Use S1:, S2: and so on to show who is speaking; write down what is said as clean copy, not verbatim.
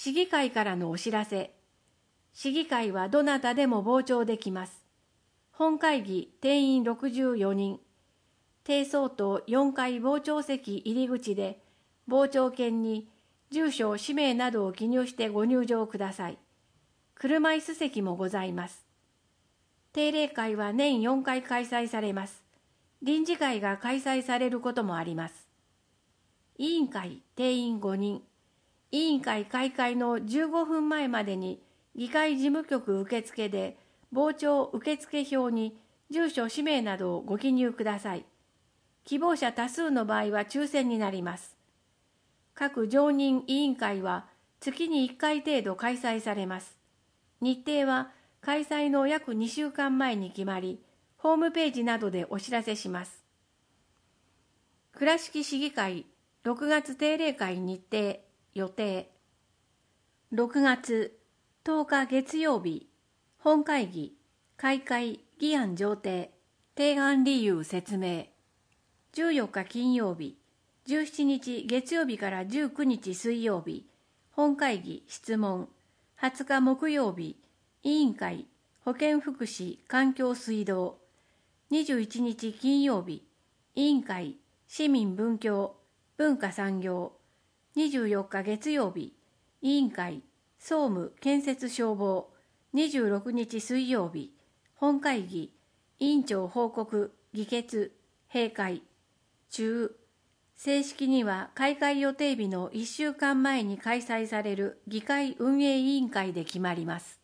S1: 市議会からのお知らせ。市議会はどなたでも傍聴できます。本会議定員64人。低層棟4階傍聴席入り口で、傍聴券に住所、氏名などを記入してご入場ください。車椅子席もございます。定例会は年4回開催されます。臨時会が開催されることもあります。委員会定員5人。委員会開会の15分前までに議会事務局受付で傍聴受付票に住所、氏名などをご記入ください。希望者多数の場合は抽選になります。各常任委員会は月に1回程度開催されます。日程は開催の約2週間前に決まり、ホームページなどでお知らせします。倉敷市議会6月定例会日程予定。6月10日月曜日、本会議、開会、議案上呈、提案理由説明。14日金曜日、17日月曜日から19日水曜日、本会議質問。20日木曜日、委員会、保健福祉環境水道。21日金曜日、委員会、市民文教、文化産業。24日月曜日、委員会、総務建設消防。26日水曜日、本会議、委員長報告、議決、閉会。中、正式には開会予定日の1週間前に開催される議会運営委員会で決まります。